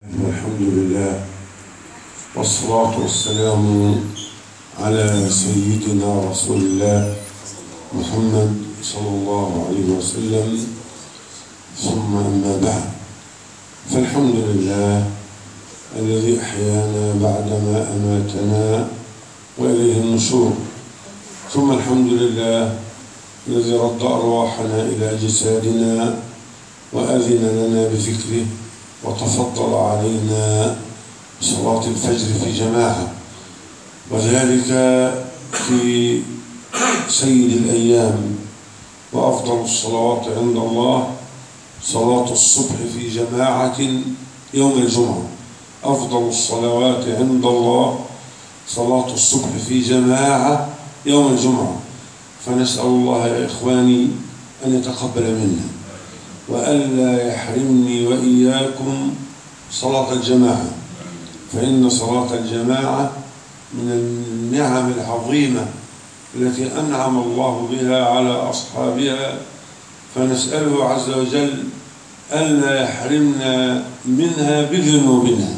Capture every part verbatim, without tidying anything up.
والحمد لله والصلاة والسلام على سيدنا رسول الله محمد صلى الله عليه وسلم، ثم أما بعد، فالحمد لله الذي أحيانا بعدما أماتنا وإليه النشور، ثم الحمد لله الذي رد أرواحنا إلى جسادنا وأذن لنا بذكره وتفضل علينا بصلاة الفجر في جماعة، وذلك في سيد الأيام. وأفضل الصلوات عند الله صلاة الصبح في جماعة يوم الجمعة. أفضل الصلوات عند الله صلاة الصبح في جماعة يوم الجمعة. فنسأل الله يا إخواني أن يتقبل منا وألا يحرمني وإياكم صلاة الجماعة، فإن صلاة الجماعة من النعم العظيمة التي أنعم الله بها على أصحابها، فنسأله عز وجل ألا يحرمنا منها بذنوبنا.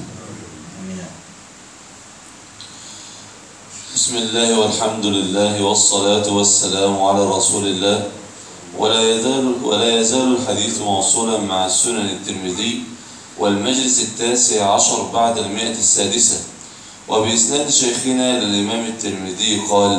بسم الله والحمد لله والصلاة والسلام على رسول الله. ولا يزال ولا يزال الحديث موصولا مع السنن الترمذي والمجلس التاسع عشر بعد المئة السادسة، وبإسناد شيخنا للإمام الترمذي قال: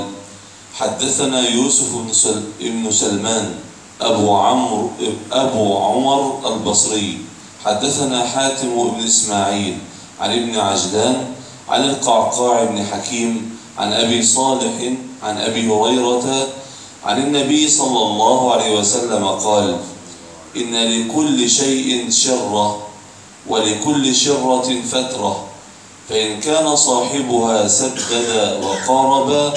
حدثنا يوسف بن سلمان أبو عمرو أبو عمر البصري، حدثنا حاتم بن إسماعيل عن ابن عجلان عن القعقاع بن حكيم عن أبي صالح عن أبي هريرة عن النبي صلى الله عليه وسلم قال: إن لكل شيء شرة ولكل شرة فترة، فإن كان صاحبها سدد وقارب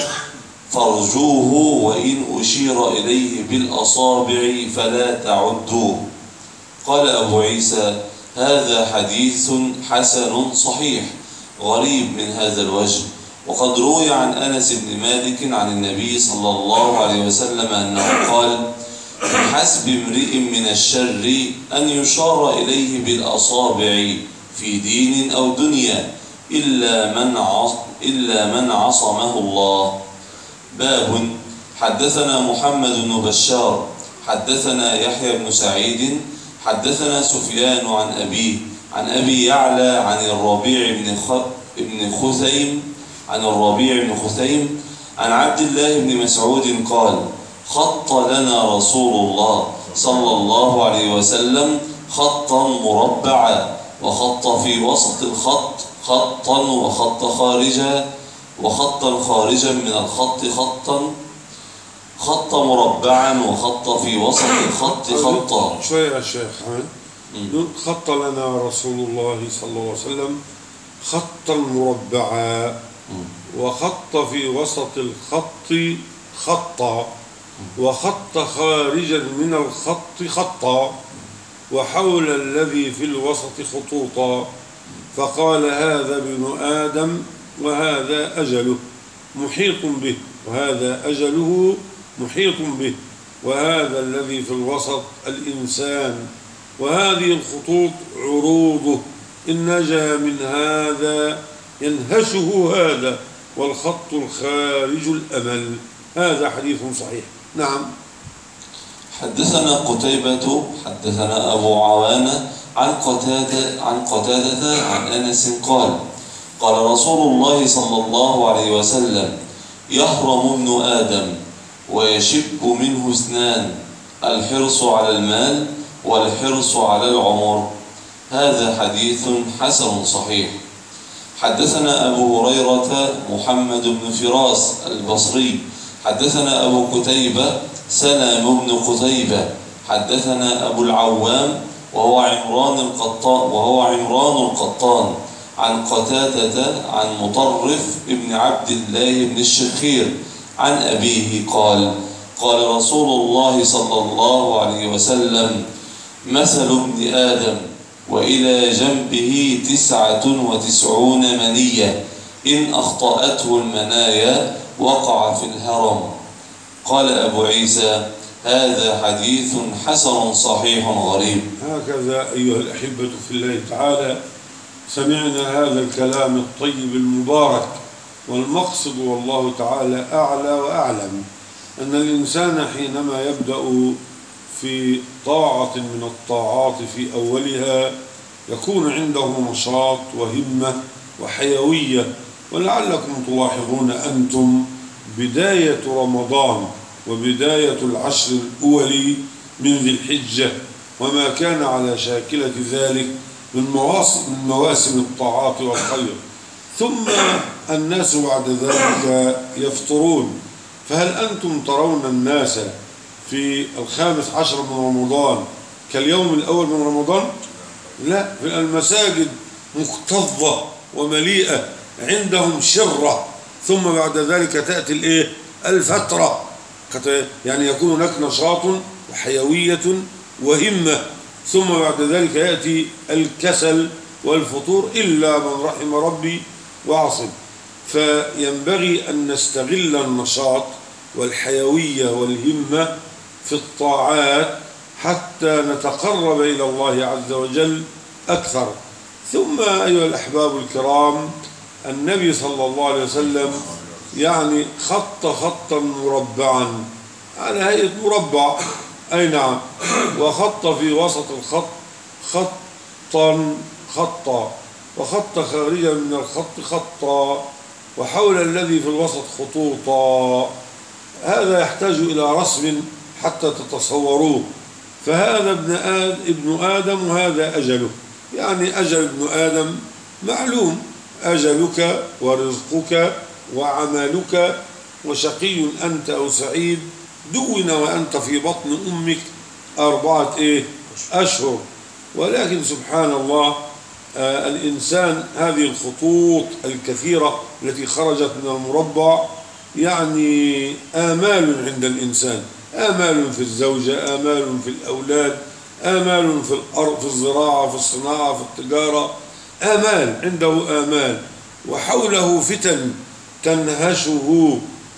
فارجوه، وإن أشير إليه بالأصابع فلا تعدوه. قال أبو عيسى: هذا حديث حسن صحيح غريب من هذا الوجه. وقد روي عن أنس بن مالك عن النبي صلى الله عليه وسلم أنه قال: حسب امرئ من الشر أن يشار إليه بالأصابع في دين أو دنيا إلا من إلا من عصمه الله. باب. حدثنا محمد بن بشار حدثنا يحيى بن سعيد حدثنا سفيان عن أبيه عن أبي يعلى عن الربيع بن خثيم عن الربيع بن خثيم عن عبد الله بن مسعود قال: خط لنا رسول الله صلى الله عليه وسلم خطا مربعا، وخط في وسط الخط خطا، وخط خارجا وخطا خارجا من الخط خطا، خط مربعا، وخط في وسط الخط خطا. شوية يا شيخ حمد. خط لنا رسول الله صلى الله عليه وسلم خطا مربعا، وخط في وسط الخط خطا، وخط خارجا من الخط خطا، وحول الذي في الوسط خطوطا، فقال: هذا ابن آدم وهذا أجله محيط به، وهذا أجله محيط به، وهذا الذي في الوسط الإنسان، وهذه الخطوط عروضه، إن نجا من هذا ينهشه هذا، والخط الخارج الأمل. هذا حديث صحيح. نعم. حدثنا قتيبة حدثنا أبو عوانة عن قتادة عن قتادة عن أنس قال: قال رسول الله صلى الله عليه وسلم: يهرم ابن آدم ويشب منه اثنان، الحرص على المال والحرص على العمر. هذا حديث حسن صحيح. حدثنا أبو هريرة محمد بن فراس البصري حدثنا أبو قتيبة سلام بن قتيبة حدثنا أبو العوام وهو عمران القطان وهو عمران القطان عن قتادة عن مطرف ابن عبد الله بن الشخير عن أبيه قال: قال رسول الله صلى الله عليه وسلم: مثل ابن آدم وإلى جنبه تسعة وتسعون منية، إن أخطأته المنايا وقع في الهرم. قال أبو عيسى: هذا حديث حسن صحيح غريب. هكذا أيها الأحبة في الله تعالى سمعنا هذا الكلام الطيب المبارك. والمقصد والله تعالى أعلى وأعلم أن الإنسان حينما يبدأ في طاعة من الطاعات في أولها يكون عنده نشاط وهمة وحيوية. ولعلكم تلاحظون أنتم بداية رمضان وبداية العشر الأول من ذي الحجة وما كان على شاكلة ذلك من مواسم, من مواسم الطاعات والخير، ثم الناس بعد ذلك يفطرون. فهل أنتم ترون الناس في الخامس عشر من رمضان كاليوم الأول من رمضان؟ لا، في المساجد مكتظة ومليئة، عندهم شرة، ثم بعد ذلك تأتي الإيه؟ الفترة، يعني يكون هناك نشاط وحيوية وهمة، ثم بعد ذلك يأتي الكسل والفطور إلا من رحم ربي وعصم. فينبغي أن نستغل النشاط والحيوية والهمة في الطاعات حتى نتقرب إلى الله عز وجل أكثر. ثم أيها الأحباب الكرام، النبي صلى الله عليه وسلم يعني خط خطا مربعا على هيئة مربع، أي نعم، وخط في وسط الخط خطا خطا، وخط خارجا من الخط خطا، وحول الذي في الوسط خطوطا. هذا يحتاج إلى رسم حتى تتصوروه. فهذا ابن آدم, ابن آدم وهذا أجله، يعني أجل ابن آدم معلوم، أجلك ورزقك وعملك، وشقي أنت أو سعيد، دون وأنت في بطن أمك أربعة إيه؟ أشهر. ولكن سبحان الله، آه الإنسان هذه الخطوط الكثيرة التي خرجت من المربع يعني آمال عند الإنسان، آمال في الزوجة، آمال في الأولاد، آمال في الأرض، في الزراعة، في الصناعة، في التجارة، آمال، عنده آمال، وحوله فتن تنهشه.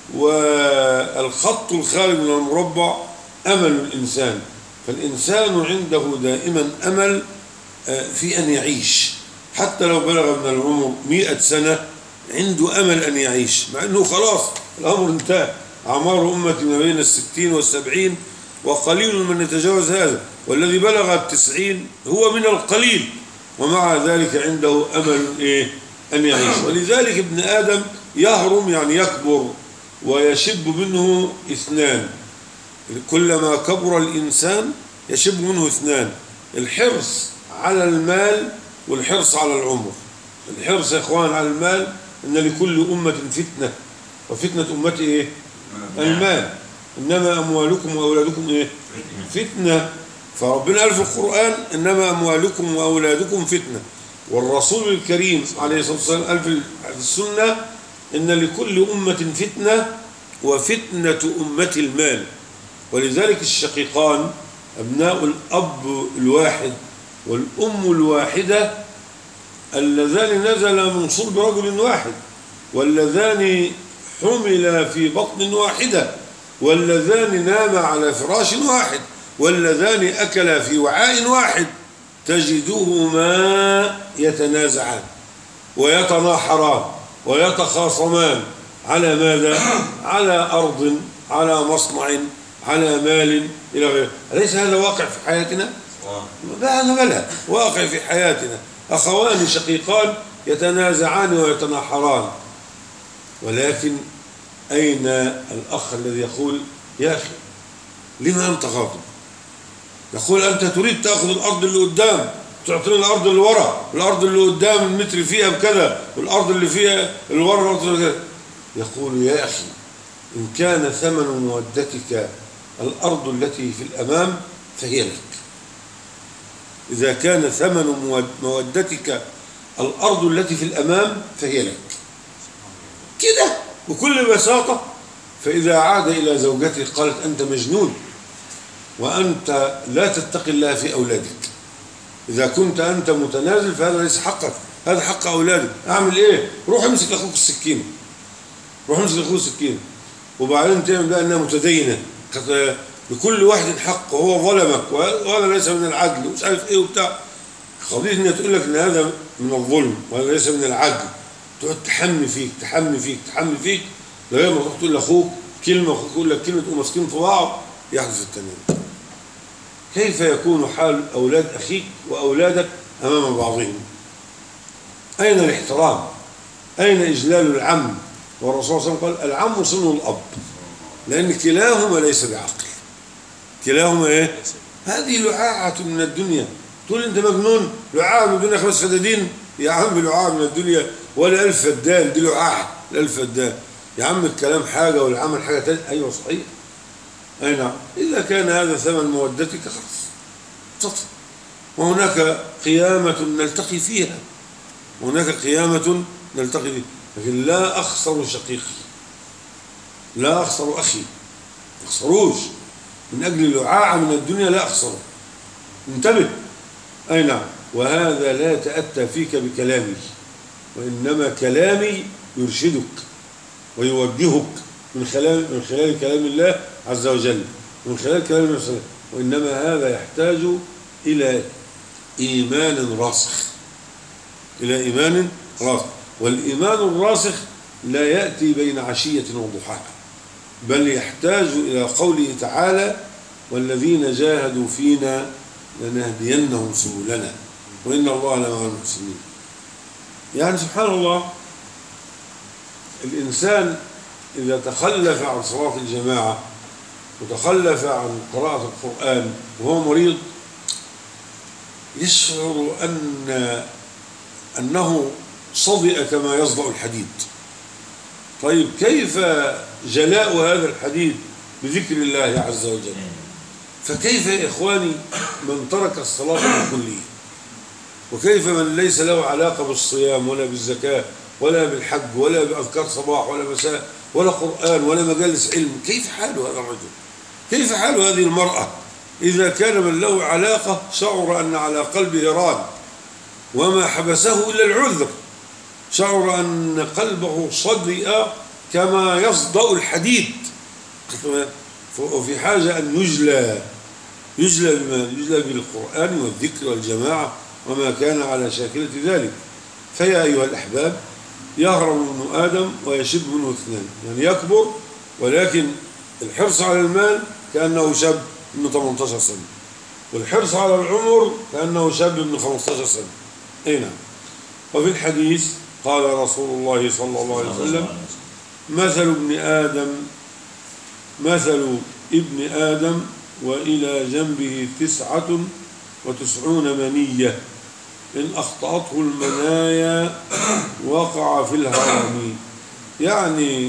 والخط الخارج من المربع أمل الإنسان. فالإنسان عنده دائما أمل في أن يعيش، حتى لو بلغ من العمر مئة سنة عنده أمل أن يعيش، مع أنه خلاص الأمر انتهى، أعمار أمتي ما بين الستين والسبعين وقليل من يتجاوز هذا، والذي بلغ التسعين هو من القليل، ومع ذلك عنده أمل إيه؟ أن يعيش. ولذلك ابن آدم يهرم، يعني يكبر ويشب منه اثنان. كلما كبر الإنسان يشب منه اثنان: الحرص على المال والحرص على العمر. الحرص يا إخوان على المال، إن لكل أمة فتنة، وفتنة أمتي إيه؟ المال. إنما أموالكم وأولادكم إيه؟ فتنة. فربنا قال في القرآن: إنما أموالكم وأولادكم فتنة. والرسول الكريم عليه الصلاة والسلام قال في السنة: إن لكل أمة فتنة وفتنة أمة المال. ولذلك الشقيقان أبناء الأب الواحد والأم الواحدة اللذان نزل من صلب رجل واحد، واللذان حمل في بطن واحدة، واللذان نام على فراش واحد، واللذان أكلا في وعاء واحد، تجدهما يتنازعان ويتناحران ويتخاصمان على ماذا؟ على أرض، على مصنع، على مال، إلى غيره. أليس هذا واقع في حياتنا؟ هذا بلى واقع في حياتنا. أخوان شقيقان يتنازعان ويتناحران، ولكن أين الأخ الذي يقول: يا أخي لما أنت غاضب؟ يقول: أنت تريد تأخذ الأرض اللي قدام، تعطيني الأرض اللي ورا، الأرض اللي قدام المتر فيها بكذا، والأرض اللي فيها اللي ورا بكذا. يقول: يا أخي إن كان ثمن مودتك الأرض التي في الأمام فهي لك. إذا كان ثمن مودتك الأرض التي في الأمام فهي لك. كده بكل بساطة. فإذا عاد إلى زوجته قالت: أنت مجنون، وأنت لا تتقي الله في أولادك. إذا كنت أنت متنازل فهذا ليس حقك، هذا حق أولادك. أعمل إيه؟ روح امسك لأخوك السكينة، روح امسك لأخوك السكينة، وبعدين تعمل بقى أنها متدينة، لكل واحد حق، وهو ظلمك وهذا ليس من العدل ومش عارف إيه وبتاع. قضية إنها تقول لك إن هذا من الظلم وهذا ليس من العدل، تقعد تحمي فيك تحمي فيك تحمي فيك لغاية ما تروح تقول لأخوك كلمة، أخوك يقول لك كلمة، تقوم ماسكين في بعض يحدث التنين. كيف يكون حال أولاد أخيك وأولادك أمام بعضهم؟ أين الاحترام؟ أين إجلال العم؟ والرسول صلى الله عليه وسلم قال العم صن الأب، لأن كلاهما ليس بعقل، كلاهما إيه؟ هذه لعاعة من الدنيا. تقول أنت مجنون؟ لعاعة من الدنيا خمس فدادين؟ يا عم لعاعة من الدنيا ولا ألف فدان، دي لعاعة الألف فدان. يا عم الكلام حاجة والعمل حاجة تانية. أيوة صحيح، أي نعم. إذا كان هذا ثمن مودتك خلاص تطلع، وهناك قيامة نلتقي فيها، وهناك قيامة نلتقي فيها، لكن لا أخسر شقيقي، لا أخسر أخي، ما أخسروش من أجل لعاعة من الدنيا، لا أخسره. انتبه. أي نعم. وهذا لا يتأتى فيك بكلامي، وإنما كلامي يرشدك ويوجهك من خلال من خلال كلام الله عز وجل، من خلال كلام الله عز وجل. وإنما هذا يحتاج إلى إيمان راسخ، إلى إيمان راسخ. والإيمان الراسخ لا يأتي بين عشية وضحاها، بل يحتاج إلى قوله تعالى والذين جاهدوا فينا لنهدينهم سبلنا وإن الله لمع المحسنين. يعني سبحان الله، الإنسان إذا تخلف عن صلاة الجماعة وتخلف عن قراءة القرآن وهو مريض يشعر أن أنه صدئ كما يصدأ الحديد. طيب كيف جلاء هذا الحديد؟ بذكر الله عز وجل. فكيف يا إخواني من ترك الصلاة بالكلية؟ وكيف من ليس له علاقة بالصيام ولا بالزكاة ولا بالحج ولا بأذكار صباح ولا مساء ولا قرآن ولا مجالس علم؟ كيف حال هذا الرجل؟ كيف حال هذه المرأة إذا كان من له علاقة شعر أن على قلبه ران وما حبسه إلا العذر، شعر أن قلبه صدئ كما يصدأ الحديد، وفي حاجة أن يجلى يجلى بما يجلى بالقرآن والذكر والجماعة وما كان على شاكلة ذلك. فيا أيها الأحباب، يهرم منه آدم ويشب منه اثنان، يعني يكبر ولكن الحرص على المال كأنه شاب من ثمانية عشر سنة، والحرص على العمر كأنه شاب من خمسة عشر سنة. أي نعم. وفي الحديث قال رسول الله صلى الله عليه وسلم مثل ابن آدم مثل ابن آدم وإلى جنبه تسعة وتسعون منية إن أخطأته المنايا وقع في الهرم. يعني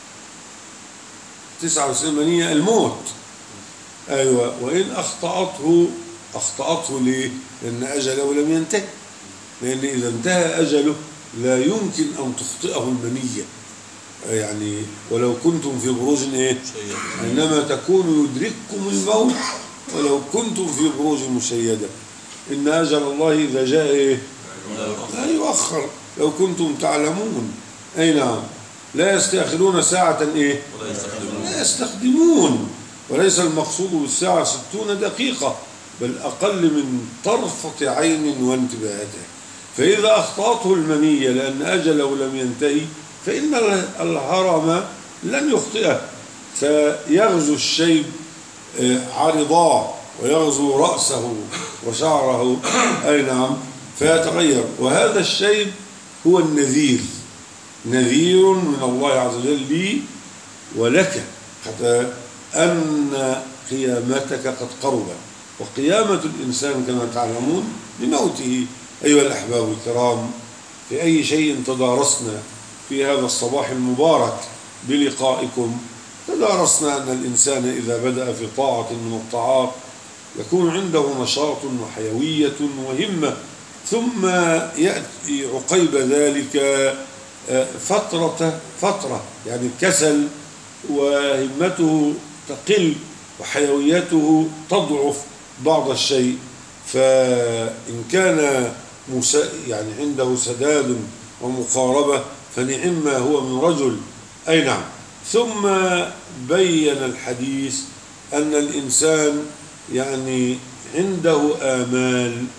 تسعة وتسعين منية الموت. أيوة. وإن أخطأته أخطأته ليه؟ لأن أجله لم ينتهي، لأن إذا انتهى أجله لا يمكن أن تخطئه المنية. يعني ولو كنتم في بروج إيه؟ إنما تكون يدرككم الموت ولو كنتم في بروج مشيدة. إن أجل الله إذا جاء إيه؟ لا يؤخر لو كنتم تعلمون. أي نعم. لا يستأخرون ساعة إيه؟ لا يستخدمون. وليس المقصود بالساعة ستون دقيقة، بل أقل من طرفة عين وانتباهته. فإذا أخطأته المنية لأن أجله لم ينتهي فإن الهرم لن يخطئه، فيغزو الشيب عرضاه ويغزو رأسه وشعره. أي نعم. فيتغير. وهذا الشيب هو النذير، نذير من الله عز وجل لي ولك، حتى أن قيامتك قد قربت. وقيامة الإنسان كما تعلمون بموته. أيها الأحباب الكرام، في أي شيء تدارسنا في هذا الصباح المبارك بلقائكم، تدارسنا أن الإنسان إذا بدأ في طاعة من الطاعات يكون عنده نشاط وحيوية وهمة، ثم يأتي عقيب ذلك فترة فترة يعني كسل وهمته تقل وحيويته تضعف بعض الشيء. فإن كان يعني عنده سداد ومقاربة فنعم ما هو من رجل. أي نعم. ثم بين الحديث أن الإنسان يعني عنده آمال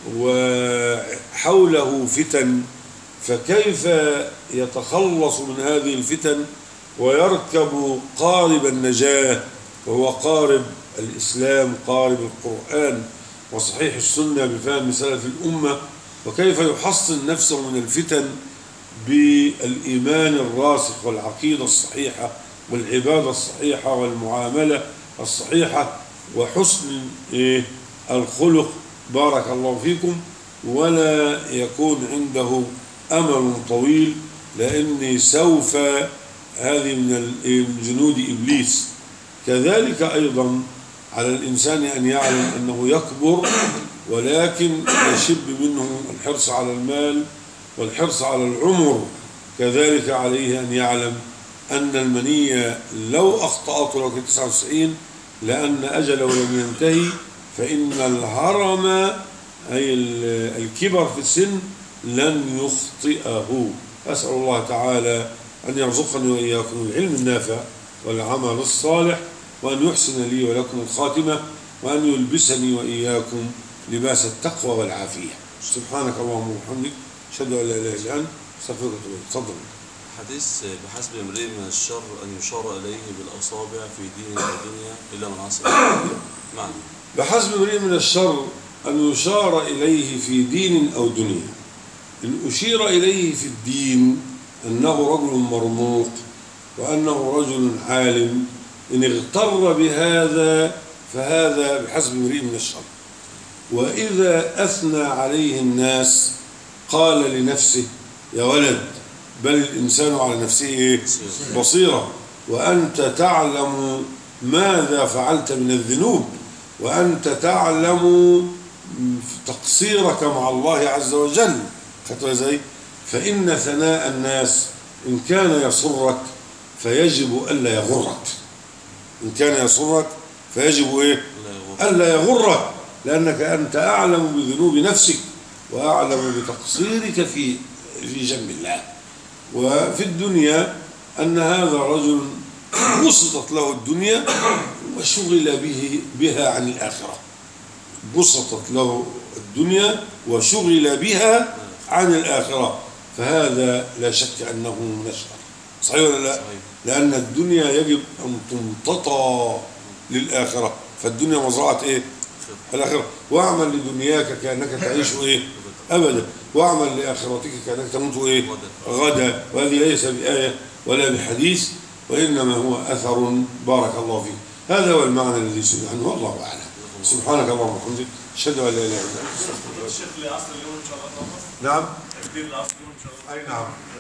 وحوله فتن، فكيف يتخلص من هذه الفتن ويركب قارب النجاة وهو قارب الإسلام، قارب القرآن وصحيح السنة بفهم سلف الأمة، وكيف يحصن نفسه من الفتن بالإيمان الراسخ والعقيدة الصحيحة والعبادة الصحيحة والمعاملة الصحيحة وحسن الخلق بارك الله فيكم، ولا يكون عنده أمل طويل، لأني سوف هذه من جنود إبليس. كذلك أيضا على الإنسان أن يعلم أنه يكبر، ولكن يشب منه الحرص على المال والحرص على العمر. كذلك عليه أن يعلم أن المنية لو أخطأت لو كانت تسعة وتسعين لأن أجله لم ينتهي، فإن الهرم أي الكبر في السن لن يخطئه. أسأل الله تعالى أن يرزقني وإياكم العلم النافع والعمل الصالح، وأن يحسن لي ولكم الخاتمة، وأن يلبسني وإياكم لباس التقوى والعافية. سبحانك اللهم وبحمدك، أشهد أن لا إله إلا أنت، أستغفرك وأتوب إليك. تفضل. حديث بحسب امرئ من الشر أن يشار إليه بالأصابع في دين ودنيا إلا من عصى. معنى بحسب امرئ من الشر أن يشار إليه في دين أو دنيا. إن أشير إليه في الدين أنه رجل مرموق وأنه رجل عالم، إن اغتر بهذا فهذا بحسب امرئ من الشر. وإذا أثنى عليه الناس قال لنفسه يا ولد، بل الإنسان على نفسه إيه؟ بصيرة، وأنت تعلم ماذا فعلت من الذنوب، وأنت تعلم تقصيرك مع الله عز وجل. فإن ثناء الناس إن كان يسرك فيجب ألا يغرك، إن كان يسرك فيجب إيه؟ ألا يغرك، لأنك أنت أعلم بذنوب نفسك وأعلم بتقصيرك في في جنب الله. وفي الدنيا أن هذا رجل بسطت له الدنيا وشغل به بها عن الآخرة، بسطت له الدنيا وشغل بها عن الآخرة، فهذا لا شك أنه من الشر. صحيح ولا لا؟ لأن الدنيا يجب أن تمتطى للآخرة، فالدنيا مزرعة إيه؟ الآخرة. واعمل لدنياك كأنك تعيش إيه؟ أبدا، واعمل لآخرتك كأنك تموت إيه؟ غدا. وهذه ليس بآية ولا بحديث، وإنما هو أثر بارك الله فيه. هذا هو المعنى الذي سئل عنه، والله أعلم. سبحانك اللهم وبحمدك، أشهد أن لا إله إلا أنت، أستغفرك. الشيخ لأصل اليوم إن شاء الله. نعم. تكبير العصر اليوم إن شاء الله. أي نعم.